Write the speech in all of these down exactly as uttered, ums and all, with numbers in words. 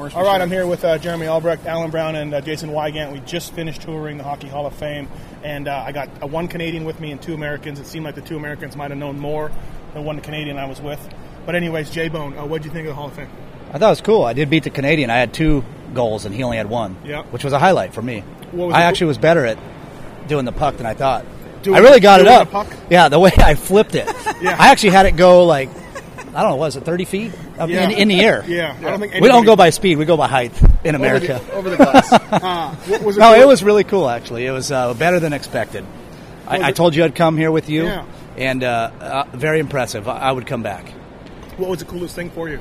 course. All right, sure. I'm here with uh, Jeremy Albrecht, Alan Brown, and uh, Jason Wygant. We just finished touring the Hockey Hall of Fame, and uh, I got uh, one Canadian with me and two Americans. It seemed like the two Americans might have known more than one Canadian I was with. But anyways, J-Bone, uh, what did you think of the Hall of Fame? I thought it was cool. I did beat the Canadian. I had two goals, and he only had one, yeah. which was a highlight for me. What was I it? actually was better at doing the puck than I thought. Doing, I really got it doing up. The puck? Yeah, the way I flipped it. yeah. I actually had it go like, I don't know, was it thirty feet up yeah. in, in the air? Yeah. I don't think we don't go by speed. We go by height in America. Over the, over the glass. uh, what was it no, cool? it was really cool, actually. It was uh, better than expected. I, I told you I'd come here with you, yeah. and uh, uh, very impressive. I, I would come back. What was the coolest thing for you?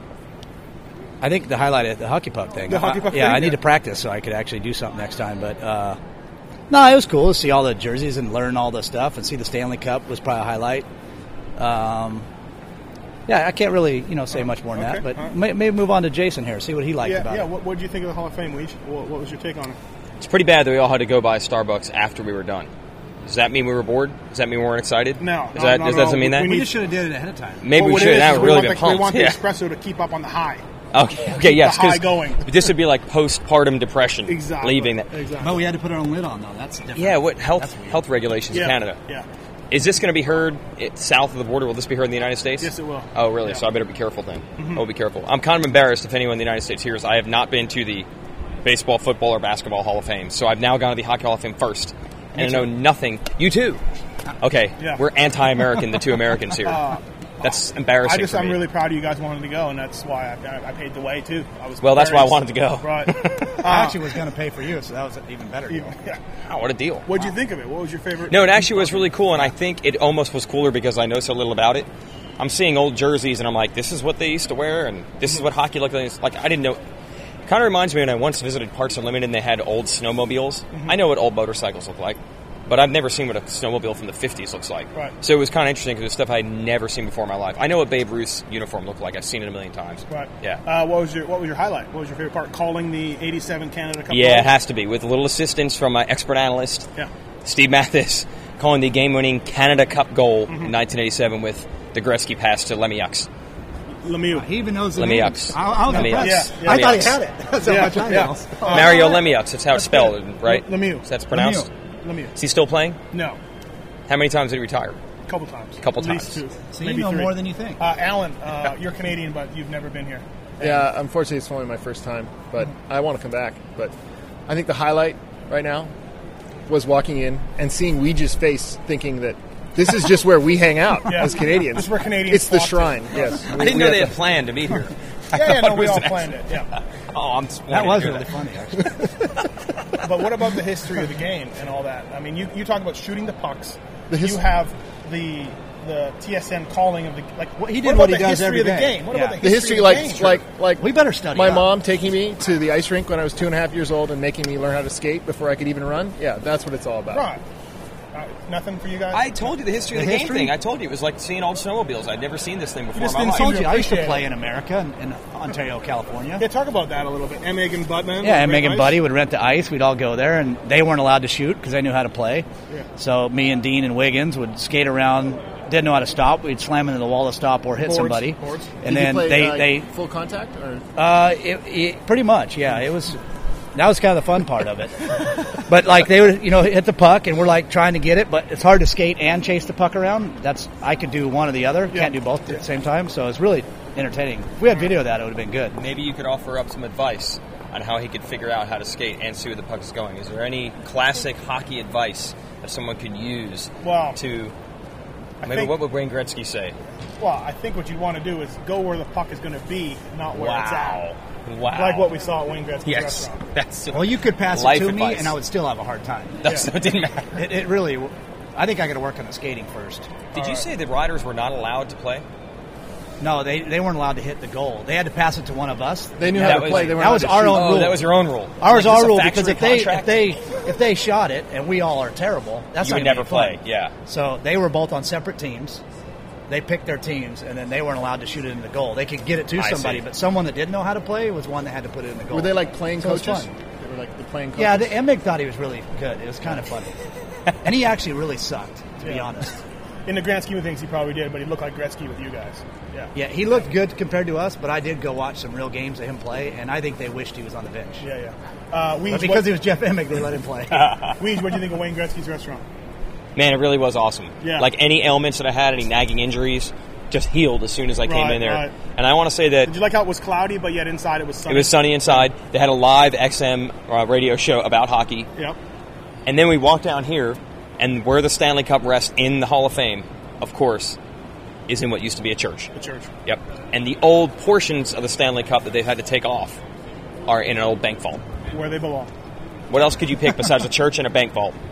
I think the highlight of the hockey puck thing. The hockey puck I, yeah, thing? I need yeah. to practice so I could actually do something next time. But uh, no, it was cool to see all the jerseys and learn all the stuff and see the Stanley Cup was probably a highlight. Um, yeah, I can't really you know say much more than okay. that. But right. may, maybe move on to Jason here, see what he liked yeah, about yeah. it. What, what did you think of the Hall of Fame, Weege? What, what was your take on it? It's pretty bad that we all had to go by Starbucks after we were done. Does that mean we were bored? Does that mean we weren't excited? No. Does no, that, no, does no. that mean that? We, need, just should have did it ahead of time. Maybe well, we should. That would really been the, pumped. We want yeah. the espresso to keep up on the high. Okay. Okay. Yes. The high going. This would be like postpartum depression. Exactly. Leaving that. Exactly. But we had to put our own lid on, though. That's different. Yeah. What health health regulations yeah. in Canada? Yeah. Is this going to be heard it, south of the border? Will this be heard in the United States? Yes, it will. Oh, really? Yeah. So I better be careful then. Mm-hmm. I'll be careful. I'm kind of embarrassed if anyone in the United States hears. I have not been to the Baseball, Football, or Basketball Hall of Fame, so I've now gone to the Hockey Hall of Fame first, and I know nothing. You too. Okay, Yeah. we're anti-American, the two Americans here. Uh, That's embarrassing. I just, for I'm me. really proud of you guys wanting to go, and that's why I, I paid the way too. I was Well, that's very- why I wanted to go. Right. Uh, I actually was going to pay for you, so that was even better. you- yeah. Oh, what a deal! What'd you think of it? What was your favorite? No, it actually was really cool, and I think it almost was cooler because I know so little about it. I'm seeing old jerseys, and I'm like, this is what they used to wear, and this is what hockey looked like. Like, I didn't know. It kind of reminds me when I once visited Parts Unlimited, and they had old snowmobiles. Mm-hmm. I know what old motorcycles look like, but I've never seen what a snowmobile from the fifties looks like. Right. So it was kind of interesting because it was stuff I'd never seen before in my life. I know what Babe Ruth's uniform looked like. I've seen it a million times. Right. Yeah. Uh, what was your What was your highlight? What was your favorite part? Calling the eighty-seven Canada Cup. Yeah, goal? it has to be, with a little assistance from my expert analyst, Yeah. Steve Mathis, calling the game-winning Canada Cup goal mm-hmm. in nineteen eighty-seven with the Gretzky pass to Lemieux. Lemieux. He even knows the Lemieux. names. I, I was Lemieux. impressed. Yeah, yeah. I thought he Lemieux. had it. That's how Yeah, much I yeah. know. Uh, Mario Lemieux, that's how it's spelled, right? Lemieux. So that's pronounced? Lemieux. Is he still playing? No. How many times did he retire? A couple times. Couple At least times. two. So maybe you know three. more than you think. Uh, Alan, uh, you're Canadian, but you've never been here. Yeah, unfortunately, it's only my first time, but I want to come back. But I think the highlight right now was walking in and seeing Weege's face, thinking that this is just where we hang out Yeah. as Canadians. This is where Canadians It's the flock to. shrine. Yes, I didn't know they had planned to be here. I Yeah, yeah, thought no, it we was all an planned it. accident. Yeah. Oh, I'm That was disappointed really to funny, hear actually. But what about the history of the game and all that? I mean, you, you talk about shooting the pucks. The his- you have the the T S N calling of the like. Well, he did what, what about he the does history every of the day. game? What Yeah. about The the history, of like, the game? like, like We better study my up. mom taking me to the ice rink when I was two and a half years old and making me learn how to skate before I could even run. Yeah, that's what it's all about. Right. Uh, nothing for you guys. I told you the history of The the history? game thing. I told you it was like seeing old snowmobiles. I'd never seen this thing before in just my didn't life. seem I told you, I used to appreciate play it. in America, in, in Ontario, California. yeah, talk about that a little bit. Meg and Budman. Yeah, and Great Meg and ice. Buddy would rent the ice. We'd all go there, and they weren't allowed to shoot because they knew how to play. Yeah. So me and Dean and Wiggins would skate around. Didn't know how to stop. We'd slam into the wall to stop or hit Boards, somebody. boards. And Did then you play, they, uh, they full contact or uh, it, it, pretty much, yeah. It was that was kind of the fun part of it. But like they would, you know, hit the puck, and we're like trying to get it, but it's hard to skate and chase the puck around. That's I could do one or the other. Yeah. Can't do both at the same time. So it's really entertaining. If we had video of that, it would have been good. Maybe you could offer up some advice on how he could figure out how to skate and see where the puck is going. Is there any classic hockey advice that someone could use Wow. to... I Maybe think- what would Wayne Gretzky say? Well, I think what you want to do is go where the puck is going to be, not where it's Wow. at. Wow. Like what we saw at Wayne Gretzky's Yes. restaurant. That's Well, you could pass life it to advice. me, and I would still have a hard time. That's, Yeah. It didn't matter. It, it really. I think I got to work on the skating first. Did you say the riders were not allowed to play? No, they, they weren't allowed to hit the goal. They had to pass it to one of us. they knew That how to was- play? They weren't that was allowed to our shoot. own Oh, rule. that was your own rule. Ours Like, our is this a rule because factory if they if contract? they if they shot it and we all are terrible, that's You not would gonna never be fun. play, yeah. So they were both on separate teams. They picked their teams, and then they weren't allowed to shoot it in the goal. They could get it to I somebody, see. but someone that didn't know how to play was one that had to put it in the goal. Were they like playing So it was coaches? fun. They were like the playing coaches. Yeah, the Emig thought he was really good. It was kind of funny, and he actually really sucked, to be Yeah. honest. in the grand scheme of things, he probably did, but he looked like Gretzky with you guys. Yeah. Yeah, he looked good compared to us, but I did go watch some real games of him play, and I think they wished he was on the bench. Yeah, yeah. Uh, Weege, But because what, he was Jeff Emick, they let him play. Weege, what do you think of Wayne Gretzky's restaurant? Man, it really was awesome. Yeah. Like any ailments that I had, any nagging injuries, just healed as soon as I came Right, in there. right. And I want to say that Did you like how it was cloudy, but yet inside it was sunny? it was sunny inside. They had a live X M uh, radio show about hockey. Yep. And then we walked down here, and where the Stanley Cup rests in the Hall of Fame, of course, is in what used to be a church. The church. Yep. And the old portions of the Stanley Cup that they've had to take off are in an old bank vault. Where they belong. What else could you pick besides a church and a bank vault?